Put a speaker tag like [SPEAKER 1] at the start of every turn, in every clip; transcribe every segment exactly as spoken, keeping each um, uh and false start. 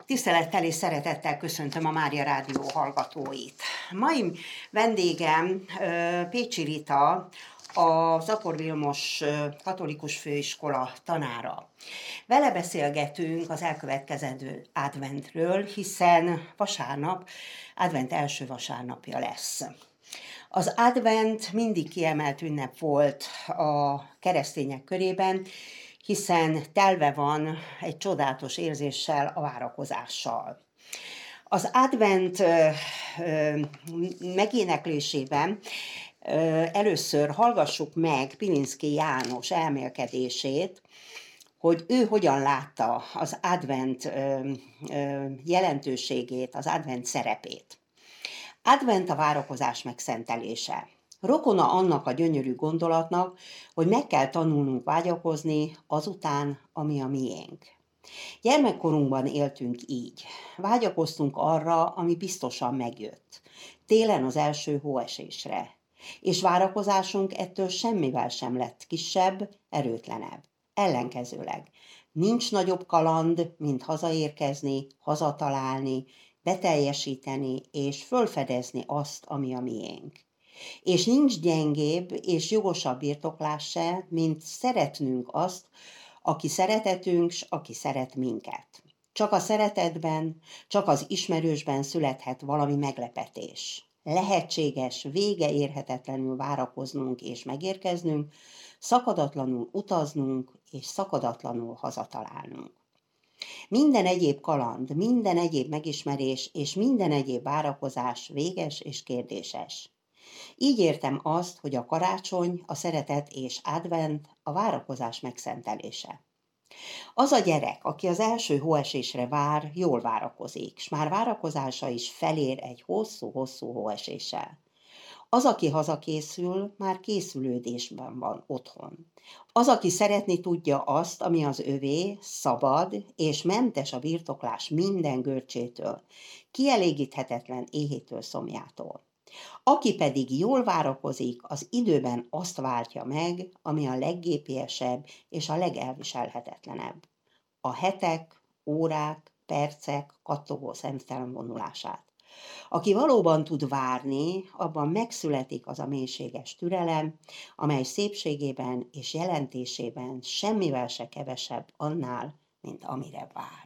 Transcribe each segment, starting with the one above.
[SPEAKER 1] Tisztelettel és szeretettel köszöntöm a Mária Rádió hallgatóit. Mai vendégem Pécsi Rita, az Apor Vilmos Katolikus Főiskola tanára. Vele beszélgetünk az elkövetkezendő adventről, hiszen vasárnap, advent első vasárnapja lesz. Az advent mindig kiemelt ünnep volt a keresztények körében, hiszen telve van egy csodálatos érzéssel, a várakozással. Az advent ö, ö, megéneklésében ö, először hallgassuk meg Pilinszky János elmélkedését, hogy ő hogyan látta az advent ö, ö, jelentőségét, az advent szerepét. Advent a várakozás megszentelése. Rokona annak a gyönyörű gondolatnak, hogy meg kell tanulnunk vágyakozni azután, ami a miénk. Gyermekkorunkban éltünk így. Vágyakoztunk arra, ami biztosan megjött. Télen az első hóesésre. És várakozásunk ettől semmivel sem lett kisebb, erőtlenebb. Ellenkezőleg. Nincs nagyobb kaland, mint hazaérkezni, hazatalálni, beteljesíteni és fölfedezni azt, ami a miénk. És nincs gyengébb és jogosabb birtoklás se, mint szeretnünk azt, aki szeretetünk, s aki szeret minket. Csak a szeretetben, csak az ismerősben születhet valami meglepetés. Lehetséges, vége érhetetlenül várakoznunk és megérkeznünk, szakadatlanul utaznunk és szakadatlanul hazatalálnunk. Minden egyéb kaland, minden egyéb megismerés és minden egyéb várakozás véges és kérdéses. Így értem azt, hogy a karácsony, a szeretet és advent a várakozás megszentelése. Az a gyerek, aki az első hóesésre vár, jól várakozik, s már várakozása is felér egy hosszú-hosszú hóeséssel. Az, aki hazakészül, már készülődésben van otthon. Az, aki szeretni tudja azt, ami az övé, szabad és mentes a birtoklás minden görcsétől, kielégíthetetlen éhétől, szomjától. Aki pedig jól várakozik, az időben azt váltja meg, ami a leggépiesebb és a legelviselhetetlenebb. A hetek, órák, percek kattogó szemtelen vonulását. Aki valóban tud várni, abban megszületik az a mélységes türelem, amely szépségében és jelentésében semmivel se kevesebb annál, mint amire vár.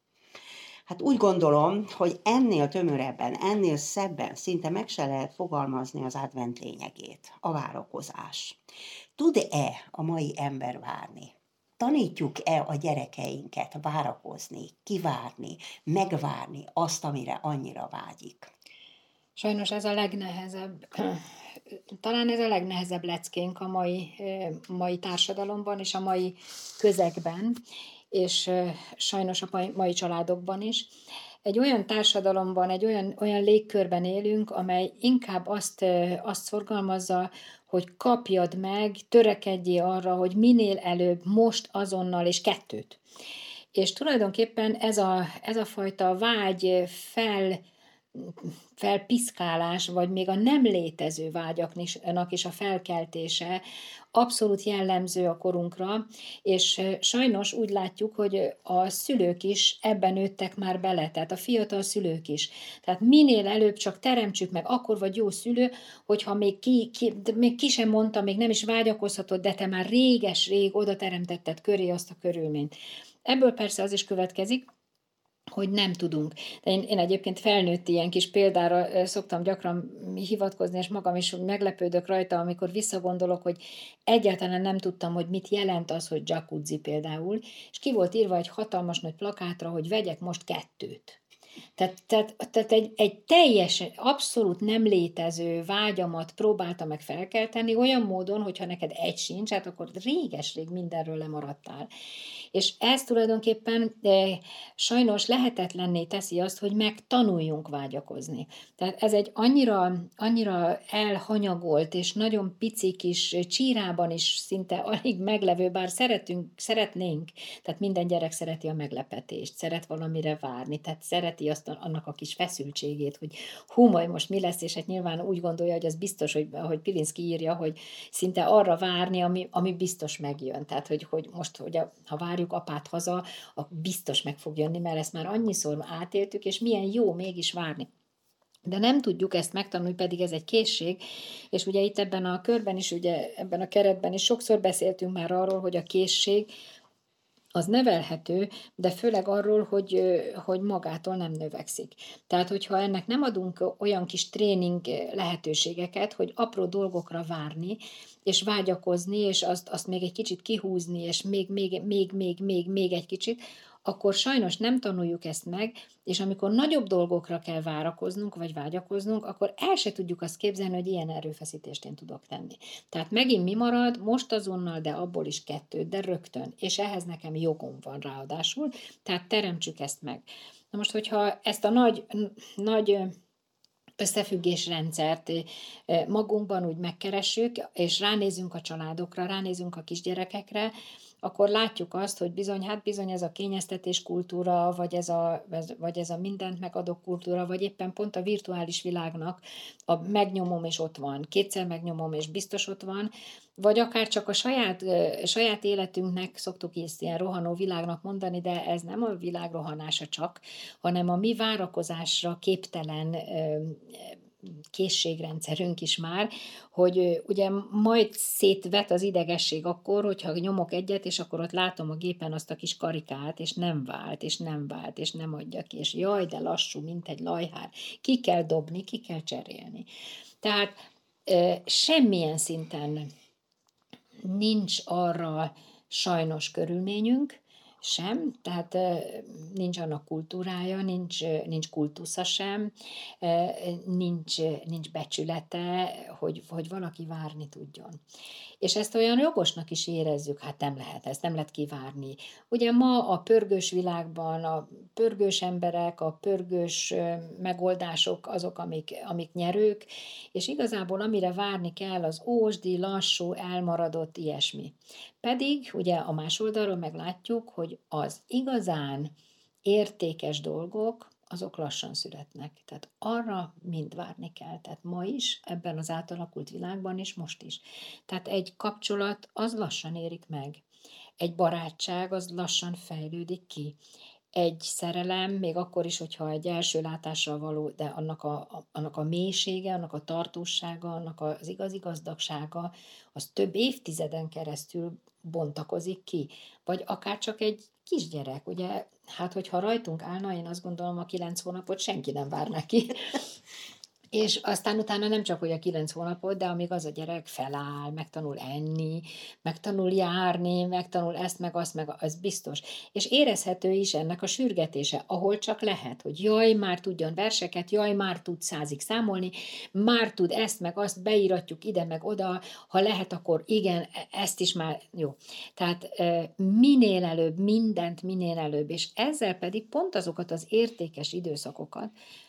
[SPEAKER 1] Hát úgy gondolom, hogy ennél tömörebben, ennél szebben szinte meg se lehet fogalmazni az advent lényegét, a várakozás. Tud-e a mai ember várni? Tanítjuk-e a gyerekeinket várakozni, kivárni, megvárni azt, amire annyira vágyik?
[SPEAKER 2] Sajnos ez a legnehezebb, talán ez a legnehezebb leckénk a mai, mai társadalomban és a mai közegben, és sajnos a mai, mai családokban is. Egy olyan társadalomban, egy olyan, olyan légkörben élünk, amely inkább azt, azt szorgalmazza, hogy kapjad meg, törekedjél arra, hogy minél előbb, most, azonnal, és kettőt. És tulajdonképpen ez a, ez a fajta vágy fel, felpiszkálás, vagy még a nem létező vágyaknak is a felkeltése abszolút jellemző a korunkra, és sajnos úgy látjuk, hogy a szülők is ebben nőttek már bele, tehát a fiatal szülők is. Tehát minél előbb csak teremtsük meg, akkor vagy jó szülő, hogyha még ki, ki, még ki sem mondta, még nem is vágyakozhatod, de te már réges-rég oda teremtetted köré azt a körülményt. Ebből persze az is következik, hogy nem tudunk. De én, én egyébként felnőtt ilyen kis példára szoktam gyakran hivatkozni, és magam is meglepődök rajta, amikor visszagondolok, hogy egyáltalán nem tudtam, hogy mit jelent az, hogy jacuzzi például, és ki volt írva egy hatalmas nagy plakátra, hogy vegyek most kettőt. Tehát, tehát, tehát egy, egy teljesen, abszolút nem létező vágyamat próbálta meg felkelteni olyan módon, hogyha neked egy sincs, hát akkor réges-rég mindenről lemaradtál. És ez tulajdonképpen de sajnos lehetetlenné teszi azt, hogy megtanuljunk vágyakozni. Tehát ez egy annyira, annyira elhanyagolt és nagyon pici kis csírában is szinte alig meglevő, bár szeretünk, szeretnénk, tehát minden gyerek szereti a meglepetést, szeret valamire várni, tehát szereti érti azt, annak a kis feszültségét, hogy hú, majd most mi lesz, és hát nyilván úgy gondolja, hogy az biztos, hogy, ahogy Pilinszky írja, hogy szinte arra várni, ami, ami biztos megjön. Tehát, hogy, hogy most, hogy a, ha várjuk apát haza, a biztos meg fog jönni, mert ezt már annyiszor átéltük, és milyen jó mégis várni. De nem tudjuk ezt megtanulni, pedig ez egy készség, és ugye itt ebben a körben is, ugye ebben a keretben is sokszor beszéltünk már arról, hogy a készség az nevelhető, de főleg arról, hogy, hogy magától nem növekszik. Tehát, hogyha ennek nem adunk olyan kis tréning lehetőségeket, hogy apró dolgokra várni, és vágyakozni, és azt, azt még egy kicsit kihúzni, és még, még, még, még, még, még egy kicsit, akkor sajnos nem tanuljuk ezt meg, és amikor nagyobb dolgokra kell várakoznunk, vagy vágyakoznunk, akkor el se tudjuk azt képzelni, hogy ilyen erőfeszítést én tudok tenni. Tehát megint mi marad? Most azonnal, de abból is kettő, de rögtön. És ehhez nekem jogom van ráadásul, tehát teremtsük ezt meg. Na most, hogyha ezt a nagy, nagy összefüggésrendszert magunkban úgy megkeressük, és ránézünk a családokra, ránézünk a kisgyerekekre, akkor látjuk azt, hogy bizony, hát bizony ez a kényeztetés kultúra, vagy ez a, vagy ez a mindent megadó kultúra, vagy éppen pont a virtuális világnak a megnyomom és ott van, kétszer megnyomom és biztos ott van, vagy akár csak a saját, saját életünknek szoktuk ezt ilyen rohanó világnak mondani, de ez nem a világ rohanása csak, hanem a mi várakozásra képtelen készségrendszerünk is már, hogy ugye majd szétvet az idegesség akkor, hogyha nyomok egyet, és akkor ott látom a gépen azt a kis karikát, és nem vált, és nem vált, és nem adja ki, és jaj, de lassú, mint egy lajhár. Ki kell dobni, ki kell cserélni. Tehát semmilyen szinten nincs arra sajnos körülményünk, sem, tehát nincs annak kultúrája, nincs, nincs kultusza sem, nincs, nincs becsülete, hogy, hogy valaki várni tudjon. És ezt olyan jogosnak is érezzük, hát nem lehet, ezt nem lehet kivárni. Ugye ma a pörgős világban a pörgős emberek, a pörgős megoldások azok, amik, amik nyerők, és igazából amire várni kell, az ósdi, lassú, elmaradott ilyesmi. Pedig ugye a más oldalról meglátjuk, hogy az igazán értékes dolgok, azok lassan születnek. Tehát arra mind várni kell. Tehát ma is, ebben az átalakult világban is, most is. Tehát egy kapcsolat, az lassan érik meg. Egy barátság, az lassan fejlődik ki. Egy szerelem, még akkor is, hogyha egy első látással való, de annak a, a, annak a mélysége, annak a tartósága, annak az igazi gazdagsága, az több évtizeden keresztül bontakozik ki. Vagy akár csak egy kisgyerek, ugye, hát hogyha rajtunk állna, én azt gondolom, a kilenc hónapot senki nem várná ki. És aztán utána nem csak, hogy a kilenc hónapot, de amíg az a gyerek feláll, megtanul enni, megtanul járni, megtanul ezt, meg azt, meg az biztos. És érezhető is ennek a sürgetése, ahol csak lehet, hogy jaj, már tudjon verseket, jaj, már tud százig számolni, már tud ezt, meg azt, beíratjuk ide, meg oda, ha lehet, akkor igen, ezt is már jó. Tehát minél előbb, mindent minél előbb, és ezzel pedig pont azokat az értékes időszakokat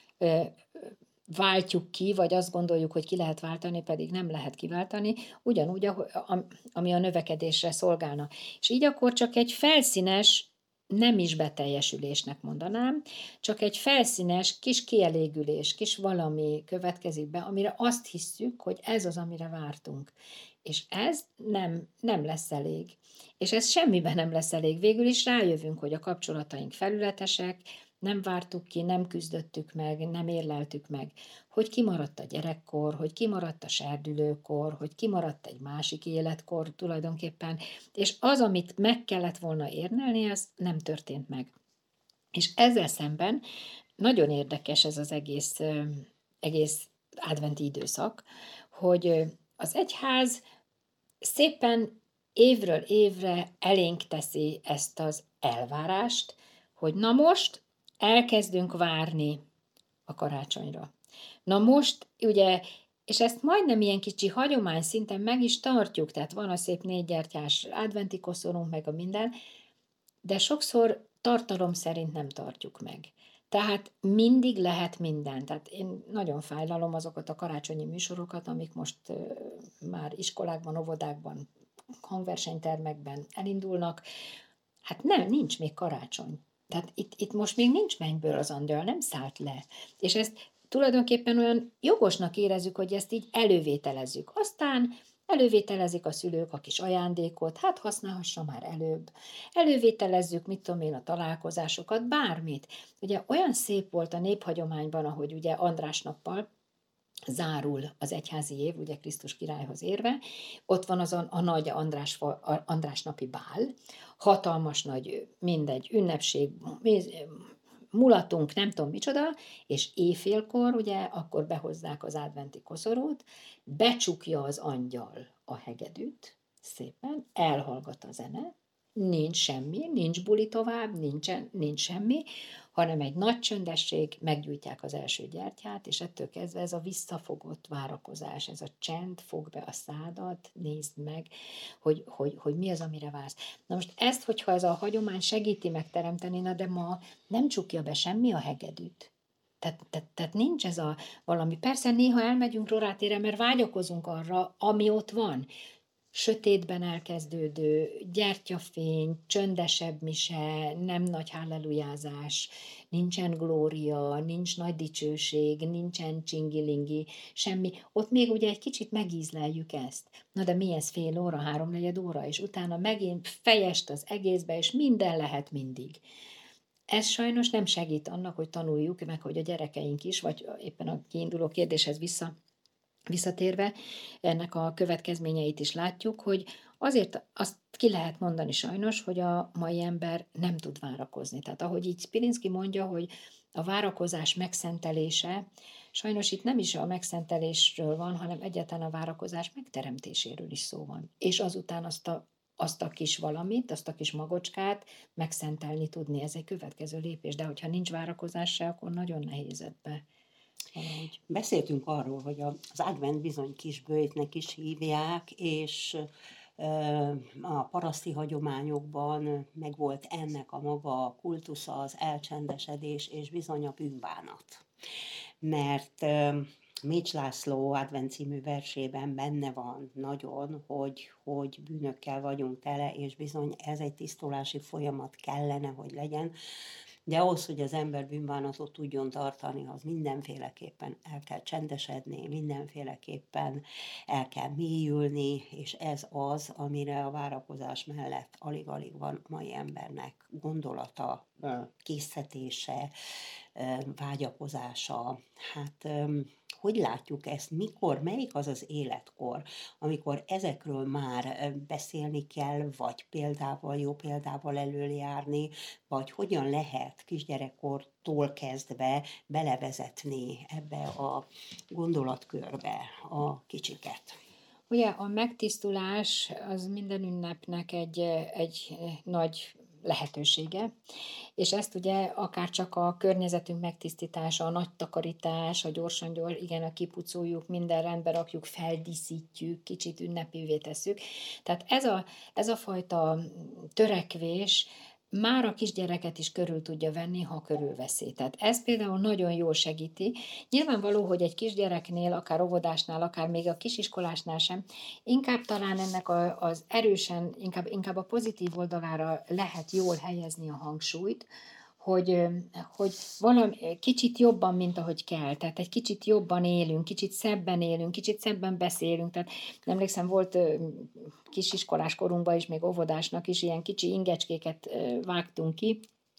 [SPEAKER 2] váltjuk ki, vagy azt gondoljuk, hogy ki lehet váltani, pedig nem lehet kiváltani, ugyanúgy, ami a növekedésre szolgálna. És így akkor csak egy felszínes, nem is beteljesülésnek mondanám, csak egy felszínes kis kielégülés, kis valami következik be, amire azt hisszük, hogy ez az, amire vártunk. És ez nem, nem lesz elég. És ez semmiben nem lesz elég. Végül is rájövünk, hogy a kapcsolataink felületesek, nem vártuk ki, nem küzdöttük meg, nem érleltük meg, hogy kimaradt a gyerekkor, hogy kimaradt a serdülőkor, hogy kimaradt egy másik életkor tulajdonképpen, és az, amit meg kellett volna érnelni, az nem történt meg. És ezzel szemben nagyon érdekes ez az egész, egész adventi időszak, hogy az egyház szépen évről évre elénk teszi ezt az elvárást, hogy na most elkezdünk várni a karácsonyra. Na most, ugye, és ezt majdnem ilyen kicsi hagyomány szinten meg is tartjuk, tehát van a szép négygyertyás adventi koszorunk, meg a minden, de sokszor tartalom szerint nem tartjuk meg. Tehát mindig lehet minden. Tehát én nagyon fájlalom azokat a karácsonyi műsorokat, amik most uh, már iskolákban, óvodákban, hangversenytermekben elindulnak. Hát nem, nincs még karácsony. Tehát itt, itt most még nincs mennyből az angyal, nem szállt le. És ezt tulajdonképpen olyan jogosnak érezzük, hogy ezt így elővételezzük. Aztán elővételezik a szülők a kis ajándékot, hát használhassa már előbb. Elővételezzük, mit tudom én, a találkozásokat, bármit. Ugye olyan szép volt a néphagyományban, ahogy ugye András nappal zárul az egyházi év, ugye Krisztus királyhoz érve, ott van az a, a nagy András, a András napi bál, hatalmas nagy, mindegy, ünnepség, mulatunk, nem tudom micsoda, és éjfélkor, ugye, akkor behozzák az adventi koszorút, becsukja az angyal a hegedűt, szépen, elhallgat a zene, nincs semmi, nincs buli tovább, nincsen, nincs semmi, hanem egy nagy csöndesség, meggyújtják az első gyertyát, és ettől kezdve ez a visszafogott várakozás, ez a csend, fog be a szádat, nézd meg, hogy, hogy, hogy mi az, amire vársz. Na most ezt, hogyha ez a hagyomány segíti megteremteni, na de ma nem csukja be semmi a hegedűt. Tehát, tehát, tehát nincs ez a valami. Persze néha elmegyünk rorátére, mert vágyakozunk arra, ami ott van. Sötétben elkezdődő, gyertyafény, csöndesebb mise, nem nagy hallelujázás, nincsen glória, nincs nagy dicsőség, nincsen csingilingi, semmi. Ott még ugye egy kicsit megízleljük ezt. Na de mi ez, fél óra, háromnegyed óra, és utána megint fejest az egészbe, és minden lehet mindig. Ez sajnos nem segít annak, hogy tanuljuk meg, hogy a gyerekeink is, vagy éppen a kiinduló kérdéshez vissza, Visszatérve, ennek a következményeit is látjuk, hogy azért azt ki lehet mondani sajnos, hogy a mai ember nem tud várakozni. Tehát ahogy így Spirinszky mondja, hogy a várakozás megszentelése, sajnos itt nem is a megszentelésről van, hanem egyáltalán a várakozás megteremtéséről is szó van. És azután azt a, azt a kis valamit, azt a kis magocskát megszentelni tudni. Ez egy következő lépés, de hogyha nincs várakozás se, akkor nagyon nehéz ebbe.
[SPEAKER 1] Valahogy. Beszéltünk arról, hogy az advent bizony kisböjtnek is hívják, és a paraszti hagyományokban megvolt ennek a maga kultusza, az elcsendesedés és bizony a bűnbánat. Mert Mécs László Advent című versében benne van nagyon, hogy, hogy bűnökkel vagyunk tele, és bizony ez egy tisztulási folyamat kellene, hogy legyen. De ahhoz, hogy az ember bűnbánatot tudjon tartani, az mindenféleképpen el kell csendesedni, mindenféleképpen el kell mélyülni, és ez az, amire a várakozás mellett alig-alig van a mai embernek gondolata, késztetése, vágyakozása. Hát hogy látjuk ezt, mikor, melyik az az életkor, amikor ezekről már beszélni kell, vagy példával, jó példával előjárni, vagy hogyan lehet kisgyerekkortól kezdve belevezetni ebbe a gondolatkörbe a kicsiket?
[SPEAKER 2] Ugye a megtisztulás az minden ünnepnek egy, egy nagy lehetősége, és ezt ugye akár csak a környezetünk megtisztítása, a nagy takarítás, a gyorsan gyors, igen, a kipucoljuk, minden rendbe rakjuk, feldíszítjük, kicsit ünnepévé tesszük. Tehát ez a, ez a fajta törekvés már a kisgyereket is körül tudja venni, ha körülveszi. Tehát ez például nagyon jól segíti. Nyilvánvaló, hogy egy kisgyereknél, akár óvodásnál, akár még a kisiskolásnál sem, inkább talán ennek a, az erősen, inkább, inkább a pozitív oldalára lehet jól helyezni a hangsúlyt, hogy, hogy valami kicsit jobban, mint ahogy kell, tehát egy kicsit jobban élünk, kicsit szebben élünk, kicsit szebben beszélünk, tehát emlékszem, volt kisiskolás korunkban is, még óvodásnak is ilyen kicsi ingecskéket vágtunk ki,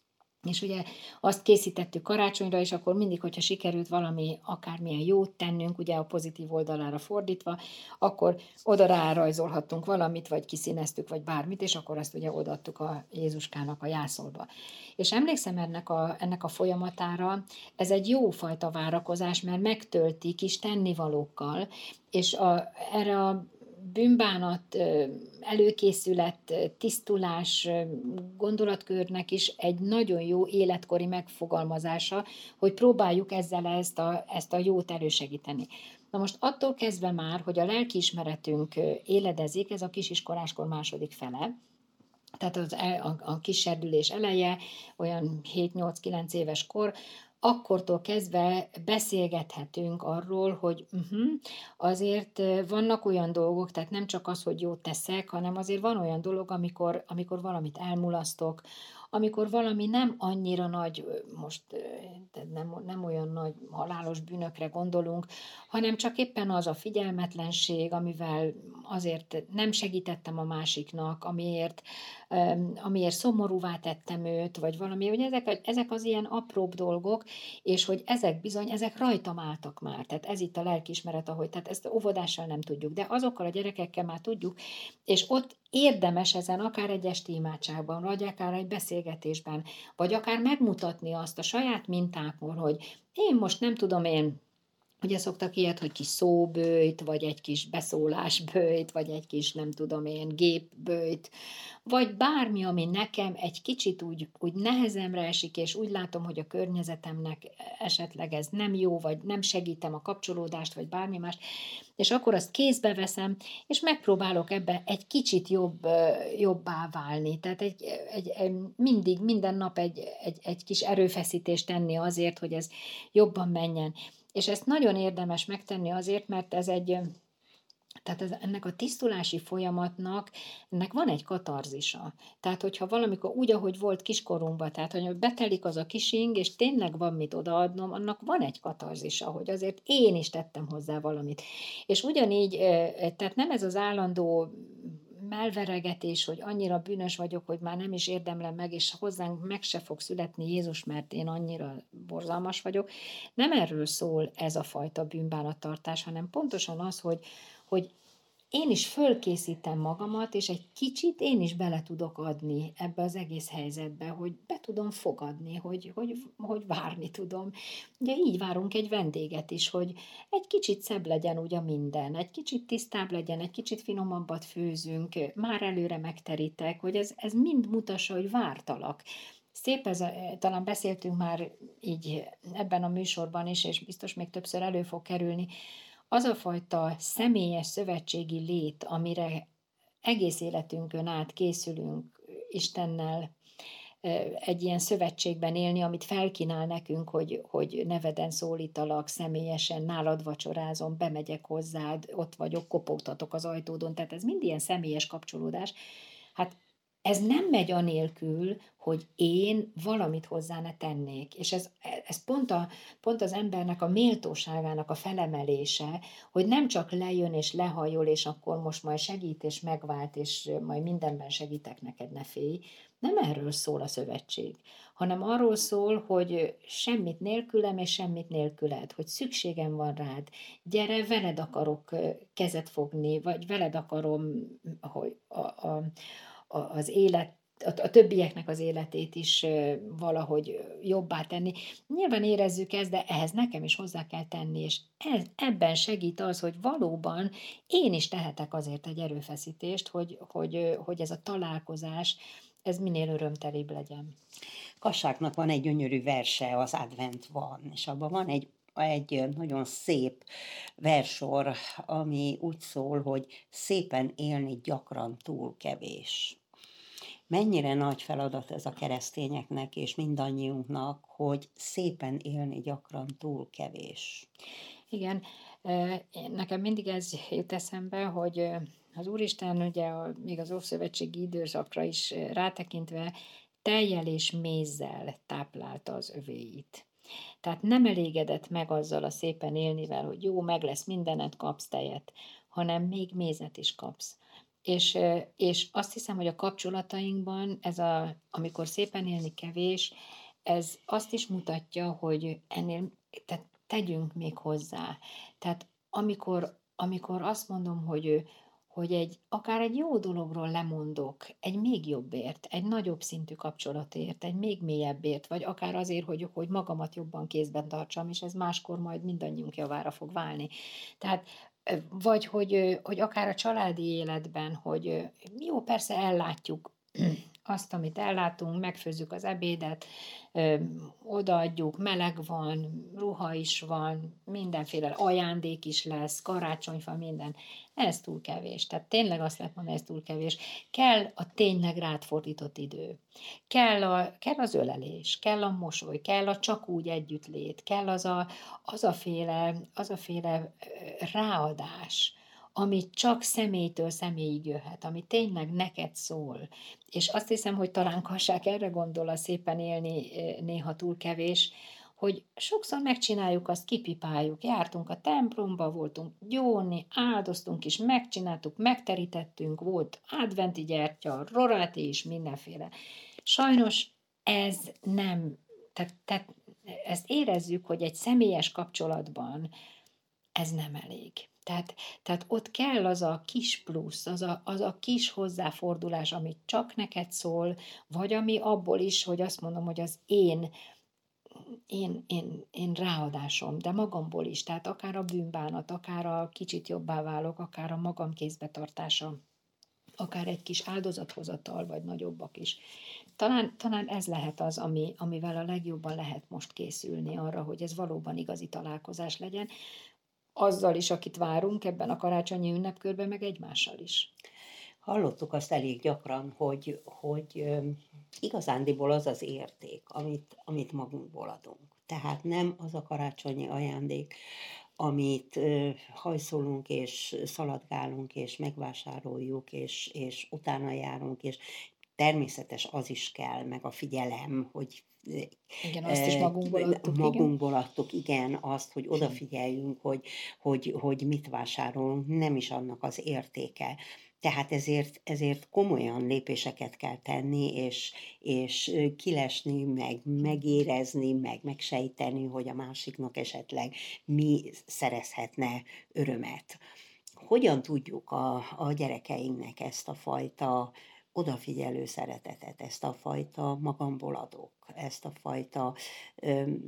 [SPEAKER 2] és ugye azt készítettük karácsonyra, és akkor mindig, hogyha sikerült valami akármilyen jót tennünk, ugye a pozitív oldalára fordítva, akkor oda rárajzolhattunk valamit, vagy kiszíneztük, vagy bármit, és akkor azt ugye odaadtuk a Jézuskának a jászolba. És emlékszem ennek a, ennek a folyamatára, ez egy jó fajta várakozás, mert megtölti kis tennivalókkal, és a, erre a bűnbánat, előkészület, tisztulás gondolatkörnek is egy nagyon jó életkori megfogalmazása, hogy próbáljuk ezzel ezt a, ezt a jót elősegíteni. Na most attól kezdve már, hogy a lelkiismeretünk éledezik, ez a kisiskoláskor második fele, tehát az, a, a kiserdülés eleje, olyan hét-nyolc-kilenc éves kor, akkortól kezdve beszélgethetünk arról, hogy uh-huh, azért vannak olyan dolgok, tehát nem csak az, hogy jót teszek, hanem azért van olyan dolog, amikor, amikor valamit elmulasztok, amikor valami nem annyira nagy, most nem, nem olyan nagy halálos bűnökre gondolunk, hanem csak éppen az a figyelmetlenség, amivel azért nem segítettem a másiknak, amiért, amiért szomorúvá tettem őt, vagy valami, hogy ezek, ezek az ilyen apróbb dolgok, és hogy ezek bizony, ezek rajtam álltak már. Tehát ez itt a lelkiismeret, ahogy, tehát ezt óvodással nem tudjuk, de azokkal a gyerekekkel már tudjuk, és ott érdemes ezen akár egy esti imádságban, vagy akár egy beszélgetésben, vagy akár megmutatni azt a saját mintákon, hogy én most nem tudom én, ugye szoktak ilyet, hogy kis szóbőjt, vagy egy kis beszólásbőjt, vagy egy kis, nem tudom én, gépbőjt, vagy bármi, ami nekem egy kicsit úgy, úgy nehezemre esik, és úgy látom, hogy a környezetemnek esetleg ez nem jó, vagy nem segítem a kapcsolódást, vagy bármi más, és akkor azt kézbe veszem, és megpróbálok ebbe egy kicsit jobb, jobbá válni. Tehát egy, egy, egy, mindig, minden nap egy, egy, egy kis erőfeszítést tenni azért, hogy ez jobban menjen. És ezt nagyon érdemes megtenni azért, mert ez egy, tehát ez, ennek a tisztulási folyamatnak, ennek van egy katarzisa. Tehát, hogyha valamikor úgy, ahogy volt kiskorunkban, tehát, hogy betelik az a kising, és tényleg van mit odaadnom, annak van egy katarzisa, hogy azért én is tettem hozzá valamit. És ugyanígy, tehát nem ez az állandó melveregetés, hogy annyira bűnös vagyok, hogy már nem is érdemlem meg, és hozzánk meg se fog születni Jézus, mert én annyira borzalmas vagyok. Nem erről szól ez a fajta bűnbánattartás, hanem pontosan az, hogy, hogy én is fölkészítem magamat, és egy kicsit én is bele tudok adni ebbe az egész helyzetbe, hogy be tudom fogadni, hogy, hogy, hogy várni tudom. Ugye így várunk egy vendéget is, hogy egy kicsit szebb legyen ugye minden, egy kicsit tisztább legyen, egy kicsit finomabbat főzünk, már előre megterítek, hogy ez, ez mind mutassa, hogy vártalak. Szép ez, a, talán beszéltünk már így ebben a műsorban is, és biztos még többször elő fog kerülni, az a fajta személyes szövetségi lét, amire egész életünkön át készülünk Istennel egy ilyen szövetségben élni, amit felkínál nekünk, hogy, hogy neveden szólítalak, személyesen nálad vacsorázom, bemegyek hozzád, ott vagyok, kopogtatok az ajtódon, tehát ez mind ilyen személyes kapcsolódás. Hát ez nem megy anélkül, hogy én valamit hozzá ne tennék. És ez, ez pont, a, pont az embernek a méltóságának a felemelése, hogy nem csak lejön és lehajol, és akkor most majd segít és megvált, és majd mindenben segítek neked, ne félj. Nem erről szól a szövetség, hanem arról szól, hogy semmit nélkülem és semmit nélküled, hogy szükségem van rád. Gyere, veled akarok kezet fogni, vagy veled akarom, hogy a, a az élet, a többieknek az életét is valahogy jobbá tenni. Nyilván érezzük ezt, de ehhez nekem is hozzá kell tenni, és ez, ebben segít az, hogy valóban én is tehetek azért egy erőfeszítést, hogy, hogy, hogy ez a találkozás, ez minél örömtelibb legyen.
[SPEAKER 1] Kassáknak van egy gyönyörű verse, az Advent van, és abban van egy egy nagyon szép versor, ami úgy szól, hogy szépen élni gyakran túl kevés. Mennyire nagy feladat ez a keresztényeknek és mindannyiunknak, hogy szépen élni gyakran túl kevés.
[SPEAKER 2] Igen, nekem mindig ez jut eszembe, hogy az Úristen ugye még az ószövetségi időszakra is rátekintve tejjel és mézzel táplálta az övéit. Tehát nem elégedett meg azzal a szépen élnivel, hogy jó, meg lesz mindenet, kapsz tejet, hanem még mézet is kapsz. És, és azt hiszem, hogy a kapcsolatainkban, ez a, amikor szépen élni kevés, ez azt is mutatja, hogy ennél tehát tegyünk még hozzá. Tehát amikor, amikor azt mondom, hogy hogy egy, akár egy jó dologról lemondok, egy még jobbért, egy nagyobb szintű kapcsolatért, egy még mélyebbért, vagy akár azért, hogy, hogy magamat jobban kézben tartsam, és ez máskor majd mindannyiunk javára fog válni. Tehát vagy hogy, hogy akár a családi életben, hogy jó, persze ellátjuk azt, amit ellátunk, megfőzzük az ebédet, ö, odaadjuk, meleg van, ruha is van, mindenféle ajándék is lesz, karácsonyfa, minden. Ez túl kevés. Tehát tényleg azt lehet mondani, ez túl kevés. Kell a tényleg rád fordított idő. Kell, a, kell az ölelés, kell a mosoly, kell a csak úgy együttlét, kell az a, az a féle, az a féle ráadás, ami csak személytől személyig jöhet, ami tényleg neked szól. És azt hiszem, hogy talán Kassák erre gondol a szépen élni néha túl kevés, hogy sokszor megcsináljuk azt, kipipáljuk, jártunk a templomba, voltunk gyónni, áldoztunk is, megcsináltuk, megterítettünk, volt adventi gyertya, roráti is, mindenféle. Sajnos ez nem, tehát, tehát ezt érezzük, hogy egy személyes kapcsolatban ez nem elég. Tehát, tehát ott kell az a kis plusz, az a, az a kis hozzáfordulás, ami csak neked szól, vagy ami abból is, hogy azt mondom, hogy az én Én, én, én ráadásom, de magamból is, tehát akár a bűnbánat, akár a kicsit jobbá válok, akár a magam kézbetartása, akár egy kis áldozathozatal, vagy nagyobbak is. Talán, talán ez lehet az, ami, amivel a legjobban lehet most készülni arra, hogy ez valóban igazi találkozás legyen, azzal is, akit várunk ebben a karácsonyi ünnepkörben, meg egymással is.
[SPEAKER 1] Hallottuk azt elég gyakran, hogy, hogy igazándiból az az érték, amit, amit magunkból adunk. Tehát nem az a karácsonyi ajándék, amit hajszolunk, és szaladgálunk, és megvásároljuk, és, és utána járunk, és természetes az is kell, meg a figyelem, hogy
[SPEAKER 2] igen, azt is magunkból adtuk,
[SPEAKER 1] magunkból igen. adtuk, igen, azt, hogy odafigyeljünk, hogy, hogy, hogy mit vásárolunk, nem is annak az értéke. Tehát ezért, ezért komolyan lépéseket kell tenni, és, és kilesni, meg megérezni, meg megsejteni, hogy a másiknak esetleg mi szerezhetne örömet. Hogyan tudjuk a, a gyerekeinknek ezt a fajta odafigyelő szeretetet, ezt a fajta magamból adok, ezt a fajta öm,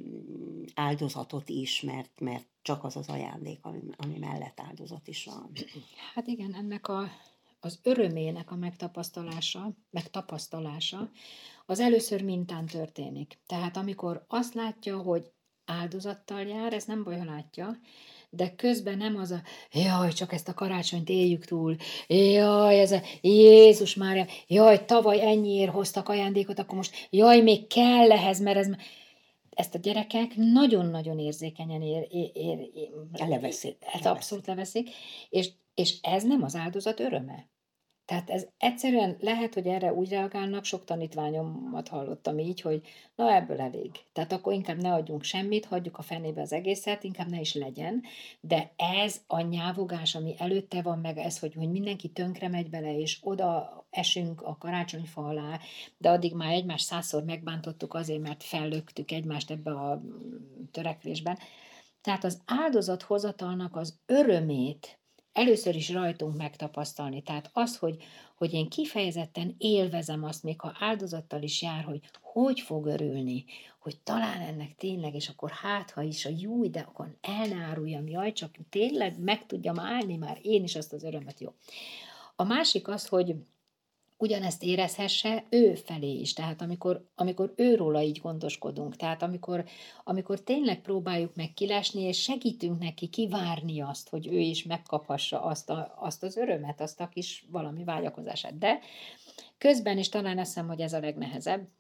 [SPEAKER 1] áldozatot is, mert, mert csak az az ajándék, ami, ami mellett áldozat is van.
[SPEAKER 2] Hát igen, ennek a az örömének a megtapasztalása, megtapasztalása, az először mintán történik. Tehát amikor azt látja, hogy áldozattal jár, ez nem baj, ha látja, de közben nem az a, jaj, csak ezt a karácsonyt éljük túl, jaj, ez a Jézus Mária, jaj, tavaly ennyiért hoztak ajándékot, akkor most, jaj, még kell ehhez, mert ez... Ezt a gyerekek nagyon-nagyon érzékenyen ér, ér, ér, ér,
[SPEAKER 1] leveszik.
[SPEAKER 2] Ez abszolút leveszik, és, és ez nem az áldozat öröme. Tehát ez egyszerűen lehet, hogy erre úgy reagálnak, sok tanítványomat hallottam így, hogy na ebből elég. Tehát akkor inkább ne adjunk semmit, hagyjuk a fenébe az egészet, inkább ne is legyen. De ez a nyávogás, ami előtte van, meg ez, hogy, hogy mindenki tönkre megy bele, és oda esünk a karácsonyfa alá, de addig már egymást százszor megbántottuk azért, mert fellöktük egymást ebbe a törekvésben. Tehát az áldozathozatalnak az örömét először is rajtunk megtapasztalni. Tehát az, hogy, hogy én kifejezetten élvezem azt, még ha áldozattal is jár, hogy hogy fog örülni, hogy talán ennek tényleg, és akkor hát, ha is a jó, de akkor el ne áruljam, jaj, csak tényleg meg tudjam állni már én is azt az örömet, jó. A másik az, hogy ugyanezt érezhesse ő felé is, tehát amikor, amikor őróla így gondoskodunk, tehát amikor, amikor tényleg próbáljuk meg kilesni, és segítünk neki kivárni azt, hogy ő is megkaphassa azt, a, azt az örömet, azt a kis valami vágyakozását. De közben is talán eszem, hogy ez a legnehezebb,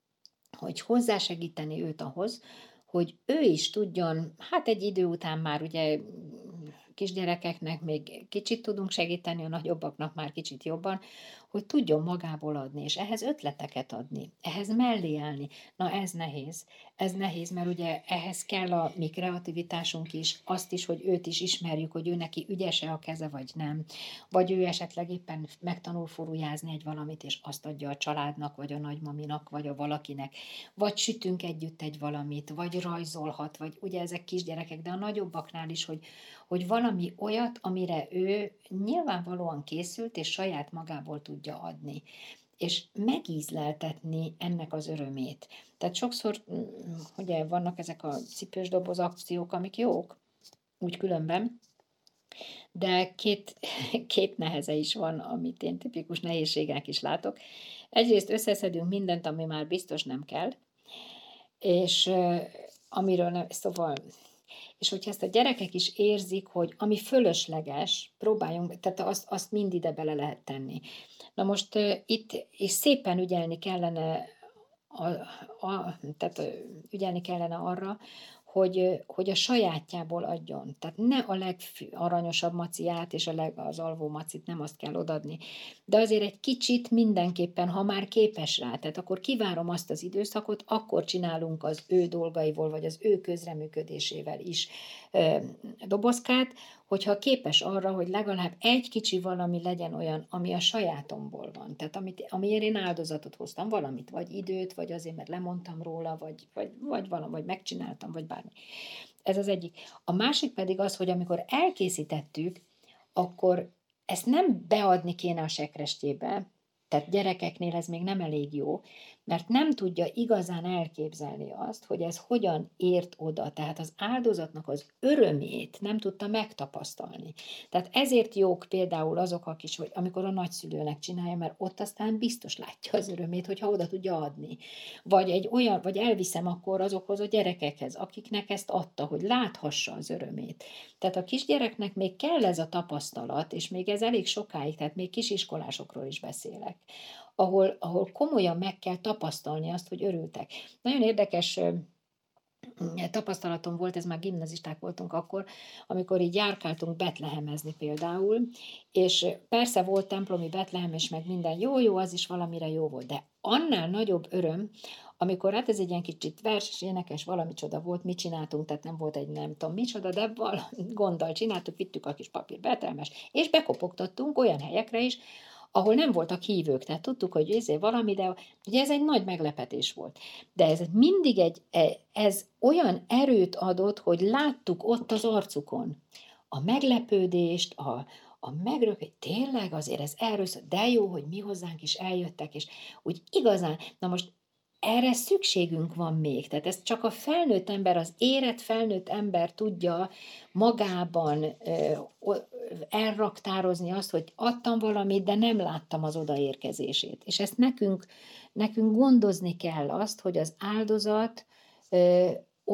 [SPEAKER 2] hogy hozzásegíteni őt ahhoz, hogy ő is tudjon, hát egy idő után már ugye kisgyerekeknek még kicsit tudunk segíteni, a nagyobbaknak már kicsit jobban, hogy tudjon magából adni, és ehhez ötleteket adni, ehhez mellé állni. Na ez nehéz. Ez nehéz, mert ugye ehhez kell a mi kreativitásunk is, azt is, hogy őt is ismerjük, hogy ő neki ügyese a keze, vagy nem. Vagy ő esetleg éppen megtanul furujázni egy valamit, és azt adja a családnak, vagy a nagymaminak, vagy a valakinek. Vagy sütünk együtt egy valamit, vagy rajzolhat, vagy ugye ezek kisgyerekek, de a nagyobbaknál is, hogy, hogy valami olyat, amire ő nyilvánvalóan készült, és saját magából tudja adni, és megízleltetni ennek az örömét. Tehát sokszor, ugye vannak ezek a cipős doboz akciók, amik jók, úgy különben, de két, két neheze is van, amit én tipikus nehézségnek is látok. Egyrészt összeszedünk mindent, ami már biztos nem kell, és amiről nem, szóval... És hogyha ezt a gyerekek is érzik, hogy ami fölösleges, próbáljunk, tehát azt, azt mind ide bele lehet tenni. Na most uh, itt és szépen ügyelni kellene, a, a, tehát uh, ügyelni kellene arra, hogy, hogy a sajátjából adjon. Tehát ne a legaranyosabb maciát és a legazalvó macit, nem azt kell odadni. De azért egy kicsit mindenképpen, ha már képes rá, tehát akkor kivárom azt az időszakot, akkor csinálunk az ő dolgaival, vagy az ő közreműködésével is ö, dobozkát, hogyha képes arra, hogy legalább egy kicsi valami legyen olyan, ami a sajátomból van. Tehát amit, amiért én áldozatot hoztam, valamit, vagy időt, vagy azért, mert lemondtam róla, vagy, vagy, vagy valami, vagy megcsináltam, vagy bármi. Ez az egyik. A másik pedig az, hogy amikor elkészítettük, akkor ezt nem beadni kéne a sekrestjébe, tehát gyerekeknél ez még nem elég jó, mert nem tudja igazán elképzelni azt, hogy ez hogyan ért oda. Tehát az áldozatnak az örömét nem tudta megtapasztalni. Tehát ezért jók például azok, akik, hogy amikor a nagyszülőnek csinálja, mert ott aztán biztos látja az örömét, hogyha oda tudja adni. Vagy egy olyan, vagy elviszem akkor azokhoz a gyerekekhez, akiknek ezt adta, hogy láthassa az örömét. Tehát a kisgyereknek még kell ez a tapasztalat, és még ez elég sokáig, tehát még kisiskolásokról is beszélek, ahol, ahol komolyan meg kell tapasztalni azt, hogy örültek. Nagyon érdekes tapasztalatom volt, ez már gimnazisták voltunk akkor, amikor így járkáltunk Betlehemezni például, és persze volt templomi Betlehem, és meg minden jó-jó, az is valamire jó volt, de annál nagyobb öröm, amikor hát ez egy ilyen kicsit verses, énekes, valami csoda volt, mit csináltunk, tehát nem volt egy nem tudom micsoda, de valami gonddal csináltuk, vittük a kis papír Betlehemes, és bekopogtattunk olyan helyekre is, ahol nem voltak hívők, tehát tudtuk, hogy ezért valami, de ugye ez egy nagy meglepetés volt. De ez mindig egy, ez olyan erőt adott, hogy láttuk ott az arcukon a meglepődést, a, a megrök, hogy tényleg azért ez erről szól, de jó, hogy mi hozzánk is eljöttek, és úgy igazán, na most erre szükségünk van még, tehát ezt csak a felnőtt ember, az érett felnőtt ember tudja magában ö, elraktározni azt, hogy adtam valamit, de nem láttam az odaérkezését. És ezt nekünk, nekünk gondozni kell azt, hogy az áldozat ö,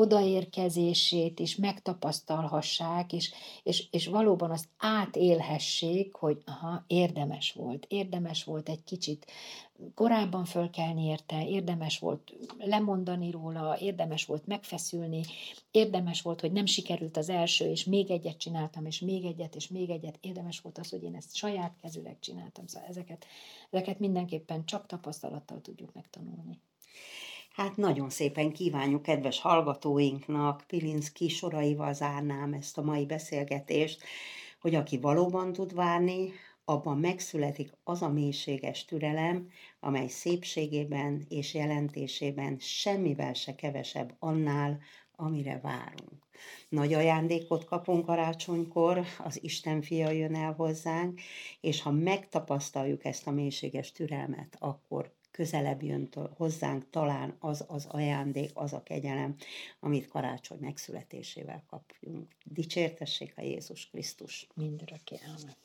[SPEAKER 2] odaérkezését is megtapasztalhassák, és, és, és valóban azt átélhessék, hogy aha, érdemes volt, érdemes volt egy kicsit korábban fölkelni érte, érdemes volt lemondani róla, érdemes volt megfeszülni, érdemes volt, hogy nem sikerült az első, és még egyet csináltam, és még egyet, és még egyet, érdemes volt az, hogy én ezt saját kezűleg csináltam. Szóval ezeket, ezeket mindenképpen csak tapasztalattal tudjuk megtanulni.
[SPEAKER 1] Hát nagyon szépen kívánjuk kedves hallgatóinknak, Pilinszky soraival zárnám ezt a mai beszélgetést, hogy aki valóban tud várni, abban megszületik az a mélységes türelem, amely szépségében és jelentésében semmivel se kevesebb annál, amire várunk. Nagy ajándékot kapunk karácsonykor, az Isten fia jön el hozzánk, és ha megtapasztaljuk ezt a mélységes türelmet, akkor közelebb jön hozzánk talán az az ajándék, az a kegyelem, amit karácsony megszületésével kapjunk. Dicsértessék a Jézus Krisztus!
[SPEAKER 2] Mindörökké. Amen.